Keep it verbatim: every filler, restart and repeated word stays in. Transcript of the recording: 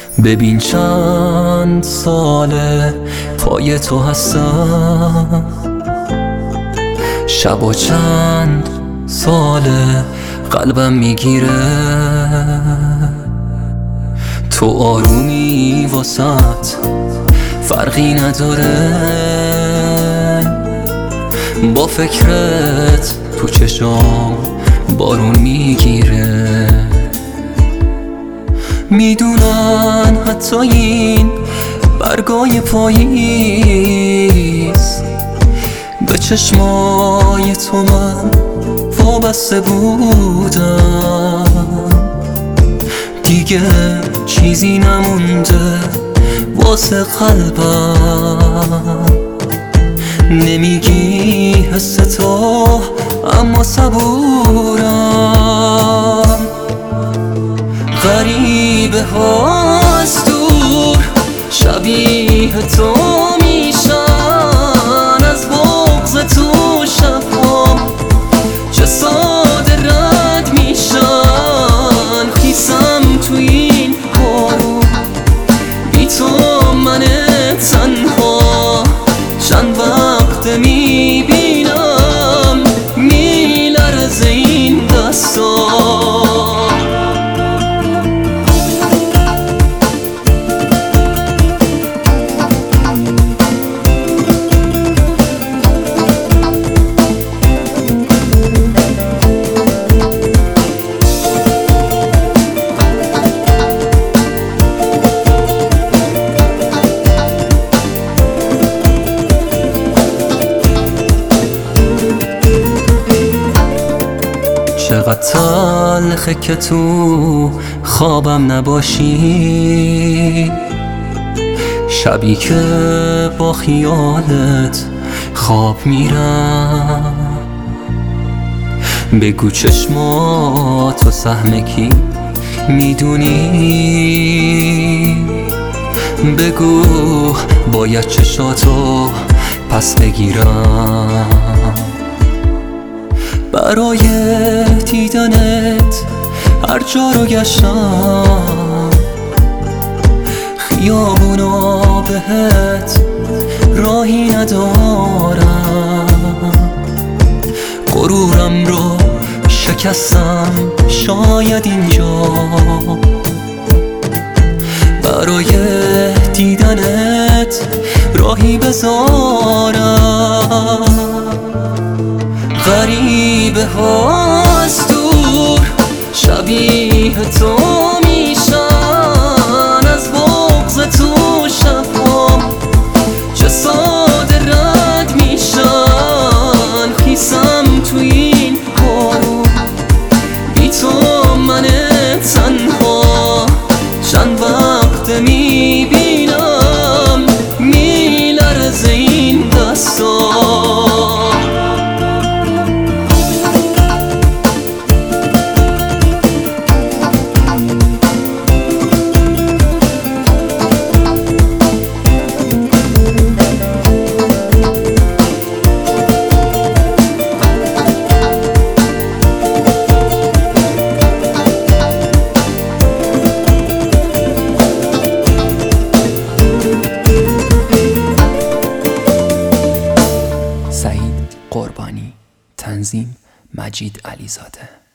ببین چند ساله پای تو هستم، شبا چند ساله قلبم میگیره. تو آرومی واسط فرقی نداره، با فکرت تو چشام بارون میگیره. میدونن حتی این برگای پاییز به چشمای تو من وابسته بودم. دیگه چیزی نمونده واسه قلبم، نمیگی حس تو اما صبورم. غریبه هاست دور شبیه تو میشن، از بغض تو شبام چه ساده رد میشن. خیسم تو این بارون بی تو من تنها، چند وقت میبینم میلرزه این دستا. چقدر تلخه که تو خوابم نباشی، شبی که با خیالت خواب میرم. بگو چشماتو سهم کی میدونی، بگو باید چشاتو پس بگیرم. برای دیدنت هر جا رو گشتم، خیابونا بهت راهی ندارم. غرورم رو شکستم شاید اینجا، برای دیدنت راهی بذارم. غریبه هاست دور شبیه تو میشن، از بغض تو شبام چه ساده رد میشن. خیسم تو این بارون بی تو من تنها، چند وقت میبینم میلرزه این دستا. سعید قربانی، تنظیم مجید علیزاده.